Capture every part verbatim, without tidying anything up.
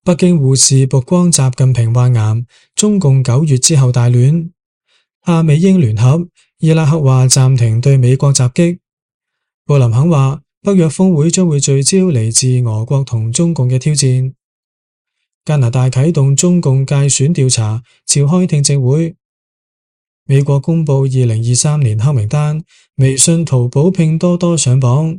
北京護士曝光習近平患癌，中共九月之後大亂。亞美英聯合，伊拉克話暫停對美國襲擊。布林肯話北約峰會將會聚焦嚟自俄國同中共嘅挑戰。加拿大啟動中共界選調查，召開聽證會。美國公布二零二三年黑名單，微信、淘寶、拼多多上榜。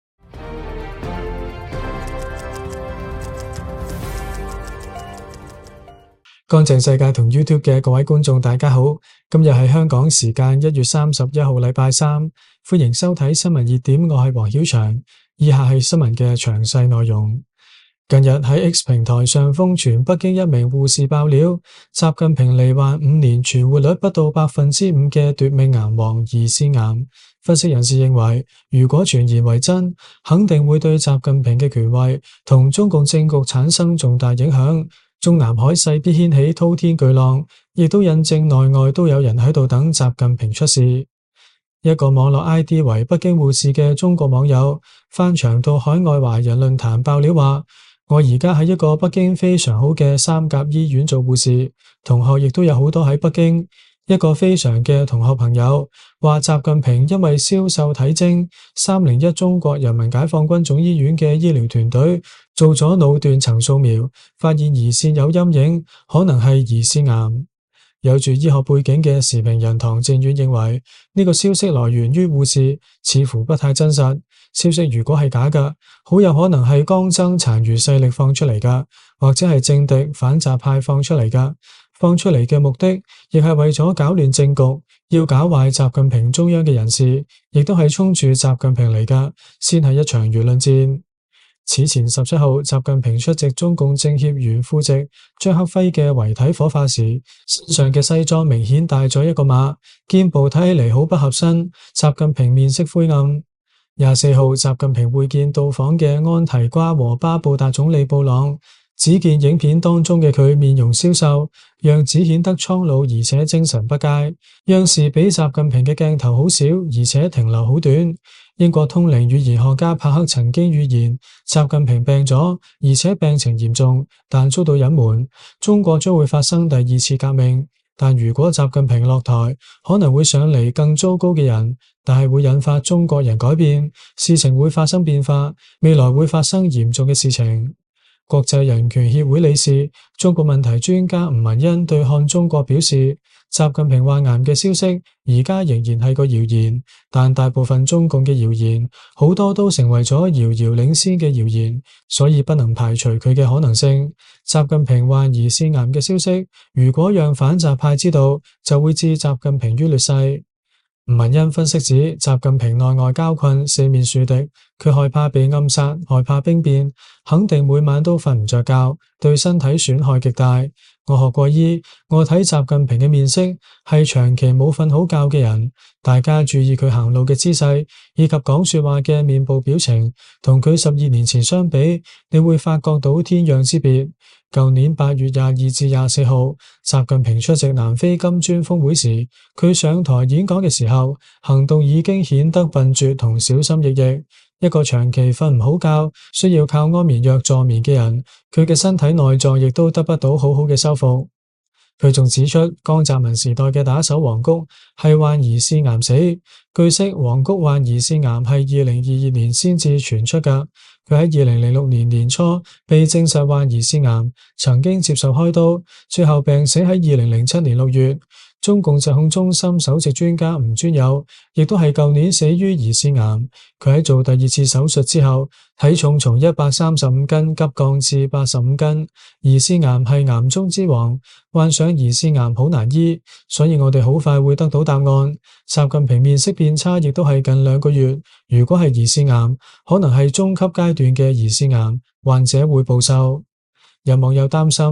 乾淨世界同 YouTube 嘅各位觀眾大家好，今日係香港時間一月三十一號禮拜三，歡迎收睇新聞熱點，我係黃曉翔。以下係新聞嘅詳細內容。近日喺 X 平台上瘋傳北京一名護士爆料，習近平罹患五年存活率不到百分之五嘅奪命癌王胰腺癌。分析人士認為，如果傳言為真，肯定會對習近平嘅權威同中共政局產生重大影響。中南海勢必掀起滔天巨浪，亦都印證內外都有人喺度等習近平出事。一個網絡 I D 為北京護士嘅中國網友翻牆到海外華人論壇爆料話，我而家喺一個北京非常好嘅三甲醫院做護士，同學亦都有好多喺北京。一個非常嘅同學朋友話，習近平因為銷售體徵，三零一中國人民解放軍總醫院嘅醫療團隊做咗腦斷層掃描，發現胰腺有陰影，可能係胰腺癌。有住醫學背景嘅時評人唐正遠認為，呢個消息來源於護士，似乎不太真實。消息如果係假嘅，好有可能係江增殘餘勢力放出嚟噶，或者係政敵反習派放出嚟噶。放出嚟嘅目的，亦係為咗搞亂政局，要搞壞習近平中央嘅人士，亦都係衝住習近平嚟噶，先係一場輿論戰。此前十七號，習近平出席中共政協原副席張克輝嘅遺體火化時，身上嘅西裝明顯帶咗一個碼，肩部睇起嚟好不合身。習近平面色灰暗。廿四號，習近平會見到訪嘅安提瓜和巴布達總理布朗。只見影片當中嘅佢面容消瘦，樣子顯得蒼老而且精神不佳。央視俾習近平嘅鏡頭好少，而且停留好短。英國通靈語言學家帕克曾經預言習近平病咗，而且病情嚴重，但遭到隱瞞。中國將會發生第二次革命，但如果習近平落台，可能會上嚟更糟糕嘅人，但係會引發中國人改變，事情會發生變化，未來會發生嚴重嘅事情。國際人權協會理事、中國問題專家吳文欣對看中國表示，習近平患癌嘅消息而家仍然係個謠言，但大部分中共嘅謠言好多都成為咗遙遙領先嘅謠言，所以不能排除佢嘅可能性。習近平患胰腺癌嘅消息，如果讓反習派知道，就會置習近平於劣勢。吳文欣分析指，習近平內外交困，四面樹敵，佢害怕被暗殺，害怕兵變，肯定每晚都瞓唔着覺，對身體損害極大。我學過醫，我睇習近平嘅面色係長期冇瞓好覺嘅人。大家注意佢行路嘅姿勢，以及講說話嘅面部表情，同佢十二年前相比，你會發覺到天壤之別。舊年八月廿二至廿四號，習近平出席南非金磚峰會時，佢上台演講嘅時候，行動已經顯得笨拙同小心翼翼。一個長期瞓唔好覺，需要靠安眠藥助眠嘅人，佢嘅身體內臟亦都得不到好好嘅修復。佢仲指出，江澤民時代嘅打手黃菊係患胰腺癌死。據悉，黃菊患胰腺癌係二零二二年先至傳出噶。佢喺二零零六年年初被證實患胰腺癌，曾經接受開刀，最後病死喺二零零七年六月。中共疾控中心首席專家吳尊友亦都係舊年死於胰腺癌。佢喺做第二次手術之後，體重從一百三十五斤急降至八十五斤。胰腺癌係癌中之王，患上胰腺癌好難醫，所以我哋好快會得到答案。習近平面色變差，亦都係近兩個月。如果係胰腺癌，可能係中級階段嘅胰腺癌，患者會暴瘦。有網友擔心，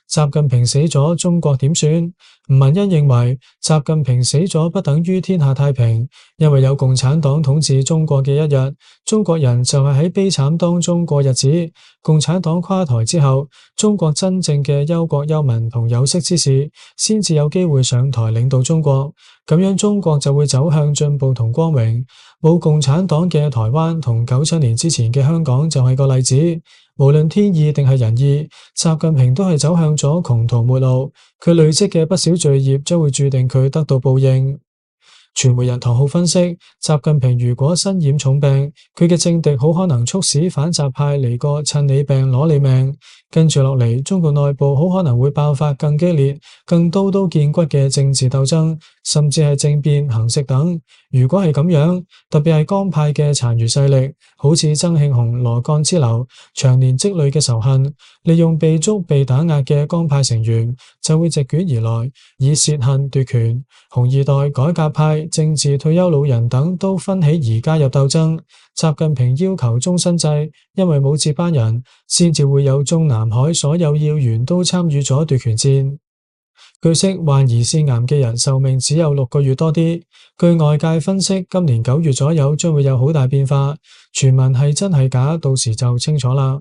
習近平死咗，中國點算？吳文欣認為，習近平死咗不等於天下太平，因為有共產黨統治中國嘅一日，中國人就係喺悲慘當中過日子。共產黨垮台之後，中國真正嘅憂國憂民同有識之士，先至有機會上台領導中國，咁樣中國就會走向進步同光榮。冇共產黨嘅台灣同九七年之前嘅香港就係個例子。無論天意定係人意，習近平都係走向咗窮途末路，佢累積嘅不少罪孽將會注定佢得到報應。傳媒人唐浩分析，習近平如果身染重病，佢嘅政敵好可能促使反習派嚟個趁你病攞你命，跟住落嚟，中國內部好可能會爆發更激烈、更刀刀見骨嘅政治鬥爭，甚至係政變、行刺等。如果係咁樣，特別係江派嘅殘餘勢力，好似曾慶紅、羅幹之流，長年積累嘅仇恨，利用被捉被打壓嘅江派成員，就會席捲而來，以洩恨奪權。紅二代、改革派、政治退休老人等都分起而加入鬥爭。習近平要求終身制，因為冇接班人，先至會有中南海所有要員都參與咗奪權戰。據悉，患胰腺癌嘅人壽命只有六個月多啲。據外界分析，今年九月左右將會有好大變化。傳聞係真係假，到時就清楚啦。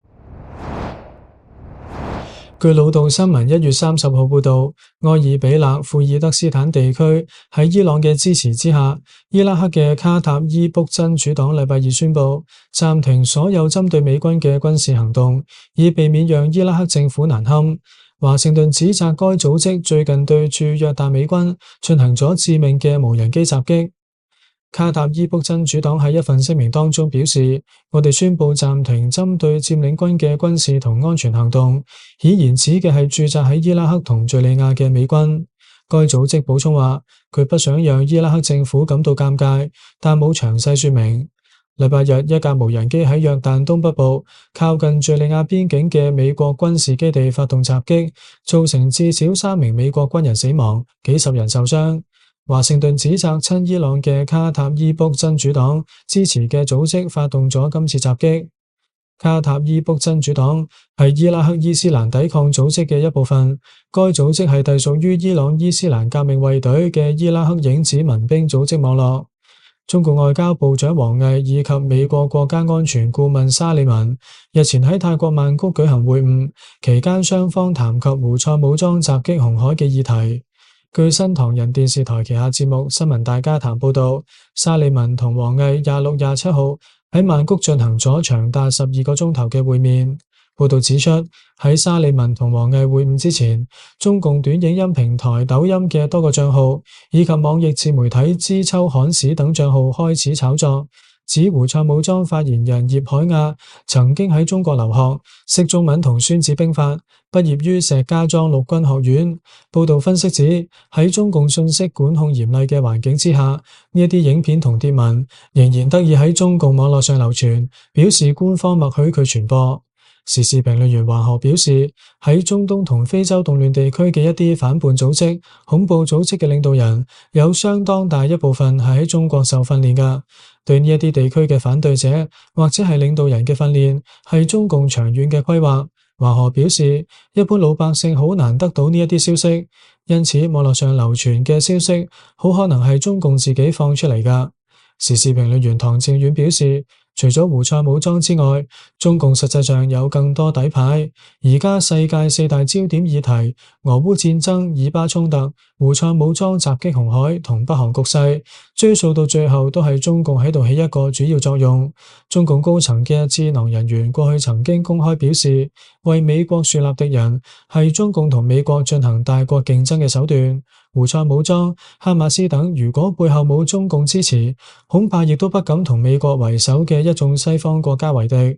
據老道新聞一月三十號報道，埃爾比勒庫爾德斯坦地區喺伊朗嘅支持之下，伊拉克嘅卡塔伊卜真主黨禮拜二宣布暫停所有針對美軍嘅軍事行動，以避免讓伊拉克政府難堪。華盛頓指責該組織最近對駐約旦美軍進行咗致命嘅無人機襲擊。卡塔伊卜真主黨喺一份聲明當中表示，我哋宣布暫停針對佔領軍嘅軍事同安全行動，顯然指嘅係駐紮喺伊拉克同敘利亞嘅美軍。該組織補充話，佢不想讓伊拉克政府感到尷尬，但冇詳細說明。禮拜日，一架無人機喺約旦東北部靠近敘利亞邊境嘅美國軍事基地發動襲擊，造成至少三名美國軍人死亡，幾十人受傷。華盛頓指責親伊朗嘅卡塔伊卜真主黨支持嘅組織發動咗今次襲擊。卡塔伊卜真主黨係伊拉克伊斯蘭抵抗組織嘅一部分，該組織係隸屬於伊朗伊斯蘭革命衛隊嘅伊拉克影子民兵組織網絡。中國外交部長王毅以及美國國家安全顧問沙利文日前喺泰國曼谷舉行會晤，期間雙方談及胡塞武裝襲擊紅海嘅議題。據新唐人電視台旗下節目《新聞大家談》報道，沙利文同王毅廿六、廿七號喺曼谷進行咗長達十二個鐘頭嘅會面。報道指出，喺沙利文同王毅會晤之前，中共短影音平台抖音嘅多個賬號以及網易自媒體知秋刊史等賬號開始炒作，指胡塞武裝發言人葉海亞曾經喺中國留學，識中文同孫子兵法，畢業於石家莊陸軍學院。報道分析指，喺中共信息管控嚴厲嘅環境之下，呢一啲影片同貼文仍然得以喺中共網絡上流傳，表示官方默許佢傳播。時事評論員黃河表示，喺中東同非洲動亂地區嘅一啲反叛組織、恐怖組織嘅領導人，有相當大一部分係喺中國受訓練㗎。對呢一啲地區嘅反對者或者係領導人嘅訓練，係中共長遠嘅規劃。黃河表示，一般老百姓好難得到呢一啲消息，因此網絡上流傳嘅消息，好可能係中共自己放出嚟㗎。時事評論員唐正遠表示，除咗胡塞武裝之外，中共實際上有更多底牌。而家世界四大焦點議題，俄烏戰爭、以巴衝突、胡塞武裝襲擊紅海同北韓局勢，追溯到最後都係中共喺度起一個主要作用。中共高層嘅智囊人員過去曾經公開表示，為美國樹立敵人係中共同美國進行大國競爭嘅手段。胡塞武裝、哈馬斯等如果背後冇中共支持，恐怕亦都不敢同美國為首嘅一眾西方國家為敵。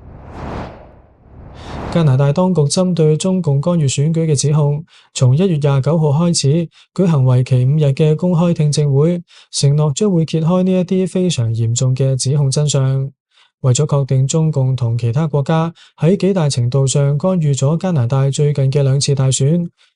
加拿大當局針對中共干預選舉嘅指控，從一月廿九號開始舉行為期五日嘅公開聽證會，承諾將會揭開呢一啲非常嚴重嘅指控真相。為咗確定中共同其他國家喺幾大程度上干預咗加拿大最近嘅兩次大選，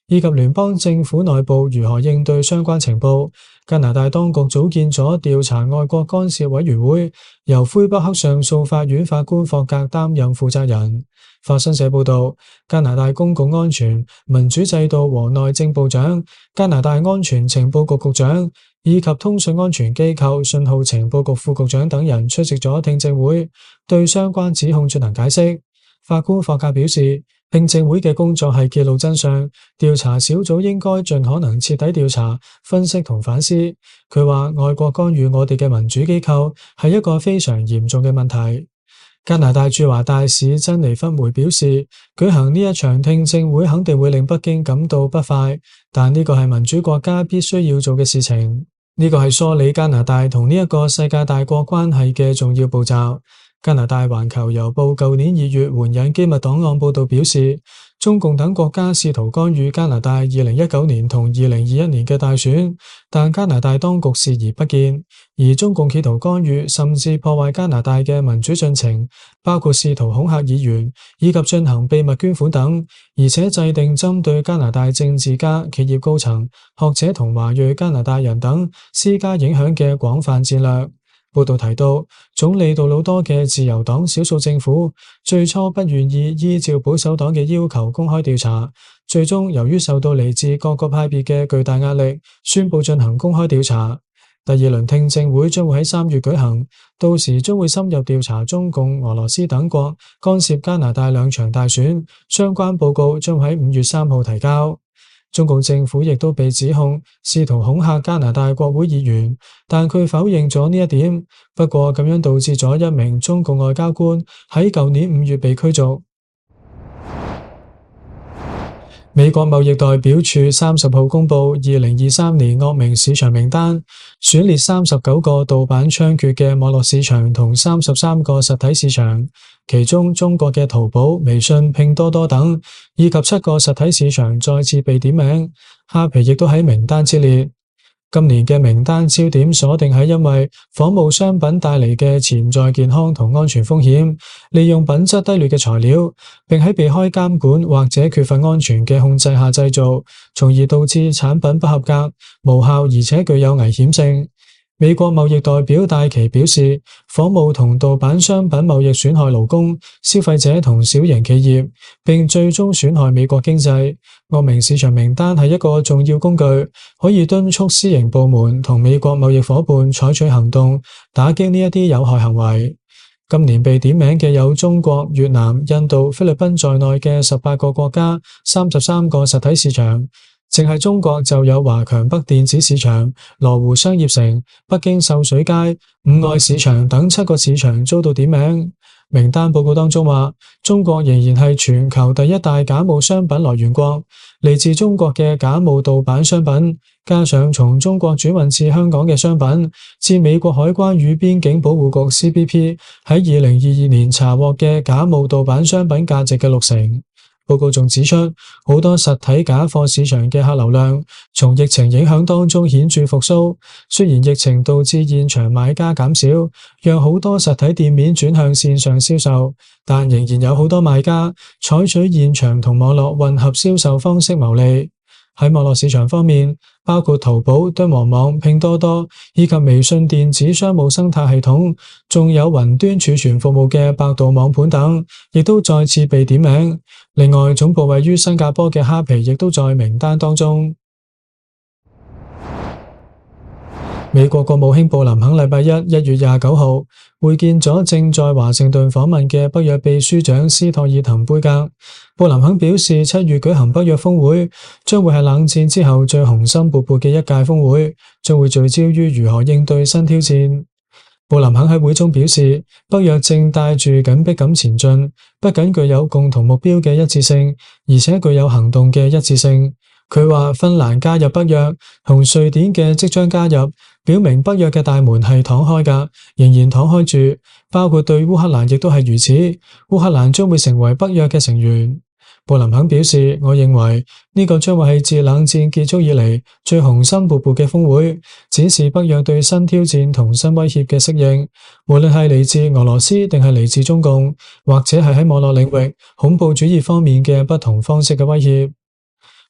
以及聯邦政府內部如何應對相關情報。加拿大當局組建咗調查外國干涉委員會，由魁北克上訴法院法官霍格擔任負責人。法新社報道，加拿大公共安全、民主制度和內政部長、加拿大安全情報局局長以及通訊安全機構信號情報局副局長等人出席咗聽證會，對相關指控進行解釋。法官霍格表示，聽證會嘅工作係揭露真相，調查小組應該盡可能徹底調查、分析同反思。佢話外國干預我哋嘅民主機構係一個非常嚴重嘅問題。加拿大駐華大使珍妮弗梅表示，舉行呢一場聽證會肯定會令北京感到不快，但呢個係民主國家必須要做嘅事情。呢個係梳理加拿大同呢一個世界大國關係嘅重要步驟。加拿大環球郵報舊年二月援引機密檔案報道表示，中共等國家試圖干預加拿大二零一九年同二零二一年嘅大選，但加拿大當局視而不見。而中共企圖干預甚至破壞加拿大嘅民主進程，包括試圖恐嚇議員以及進行秘密捐款等，而且制定針對加拿大政治家、企業高層、學者同華裔加拿大人等施加影響嘅廣泛戰略。報道提到，總理杜魯多嘅自由黨少數政府最初不願意依照保守黨嘅要求公開調查，最終由於受到嚟自各個派別嘅巨大壓力，宣布進行公開調查。第二輪聽證會將會喺三月舉行，到時將會深入調查中共、俄羅斯等國干涉加拿大兩場大選，相關報告將喺五月三號提交。中共政府亦都被指控試圖恐嚇加拿大國會議員，但佢否認咗呢一點。不過咁樣導致咗一名中共外交官喺舊年五月被驅逐。美國貿易代表處三十號公布二零二三年惡名市場名單，選列三十九個盜版猖獗嘅網絡市場同三十三個實體市場，其中中國嘅淘寶、微信、拼多多等，以及七個實體市場再次被點名，蝦皮亦都喺名單之列。今年嘅名單焦點鎖定喺因為仿冒商品帶嚟嘅潛在健康同安全風險，利用品質低劣嘅材料，並喺避開監管或者缺乏安全嘅控制下製造，從而導致產品不合格、無效而且具有危險性。美國貿易代表戴琪表示，仿冒同盜版商品貿易損害勞工、消費者同小型企業，並最終損害美國經濟。惡名市場名單係一個重要工具，可以敦促私營部門同美國貿易夥伴採取行動，打擊呢一啲有害行為。今年被點名嘅有中國、越南、印度、菲律賓在內嘅十八個國家，三十三個實體市場。淨係中國就有華強北電子市場、羅湖商業城、北京秀水街、五愛市場等七個市場遭到點名。名單報告當中話，中國仍然係全球第一大假冒商品來源國，嚟自中國嘅假冒盜版商品，加上從中國轉運至香港嘅商品，佔美國海關與邊境保護局 C B P 喺二零二二年查獲嘅假冒盜版商品價值嘅六成。報告仲指出，好多實體假貨市場嘅客流量從疫情影響當中顯著復甦。雖然疫情導致現場買家減少，讓好多實體店面轉向線上銷售，但仍然有好多賣家採取現場同網絡混合銷售方式牟利。喺網絡市場方面，包括淘寶、敦煌網、拼多多以及微信電子商務生態系統，仲有雲端儲存服務嘅百度網盤等，亦都再次被點名。另外，總部位於新加坡嘅蝦皮亦都在名單當中。美國國務卿布林肯禮拜一一月廿九號會見咗正在華盛頓訪問嘅北約秘書長斯托爾滕貝格。布林肯表示，七月舉行北約峰會將會係冷戰之後最雄心勃勃嘅一屆峰會，將會聚焦於如何應對新挑戰。布林肯喺會中表示，北約正帶住緊迫感前進，不僅具有共同目標嘅一致性，而且具有行動嘅一致性。佢話芬蘭加入北約同瑞典嘅即將加入，表明北約嘅大門係敞開㗎，仍然敞開住，包括對烏克蘭亦都係如此。烏克蘭將會成為北約嘅成員。布林肯表示，我認為呢個將會係自冷戰結束以嚟最雄心勃勃嘅峰會，展示北約對新挑戰同新威脅嘅適應，無論係嚟自俄羅斯定係嚟自中共，或者係喺網絡領域恐怖主義方面嘅不同方式嘅威脅。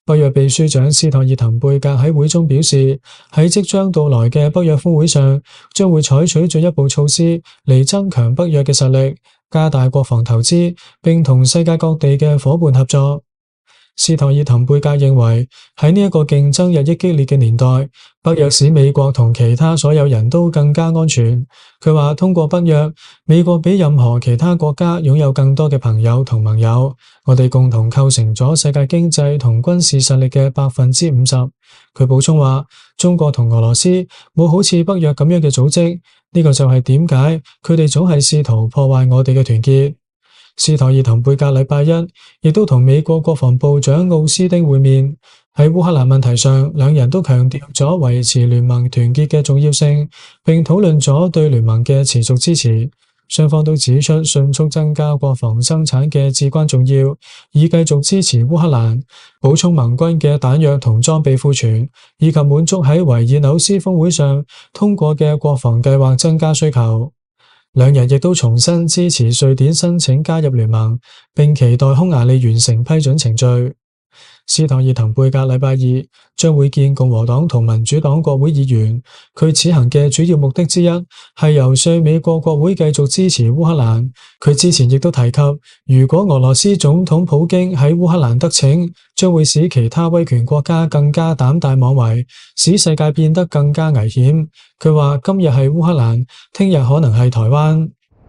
北約秘書長斯托爾滕貝格喺會中表示，喺即將到來嘅北約峰會上，將會採取進一步措施嚟增強北約嘅實力，加大國防投資，並同世界各地嘅夥伴合作。斯托爾滕貝格認為，喺呢一個競爭日益激烈嘅年代，北約使美國同其他所有人都更加安全。佢話通過北約，美國比任何其他國家擁有更多嘅朋友同盟友，我哋共同構成咗世界經濟同軍事實力嘅百分之五十。佢補充話，中國同俄羅斯冇好似北約咁樣嘅組織，呢個就係點解佢哋總係試圖破壞我哋嘅團結。斯托爾滕貝格禮拜一亦都同美國國防部長奧斯汀會面，喺烏克蘭問題上，兩人都強調咗維持聯盟團結嘅重要性，並討論咗對聯盟嘅持續支持。雙方都指出迅速增加國防生產嘅至關重要，以繼續支持烏克蘭，補充盟軍嘅彈藥同裝備庫存，以及滿足喺維爾紐斯峰會上通過嘅國防計劃增加需求。兩人亦都重新支持瑞典申請加入聯盟，並期待匈牙利完成批准程序。斯托爾滕貝格禮拜二將會見共和黨同民主黨國會議員，佢此行嘅主要目的之一係游說美國國會繼續支持烏克蘭。佢之前亦都提及，如果俄羅斯總統普京喺烏克蘭得逞，將會使其他威權國家更加膽大妄為，使世界變得更加危險。佢話今日係烏克蘭，聽日可能係台灣。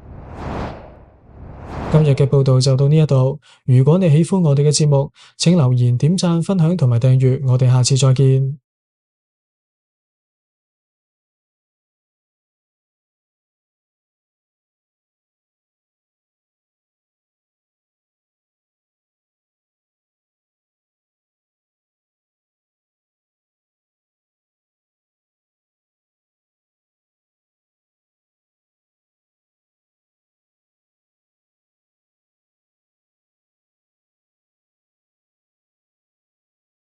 今日嘅報道就到呢一度，如果你喜歡我哋嘅節目，請留言、點讚、分享同埋訂閱，我哋下次再見。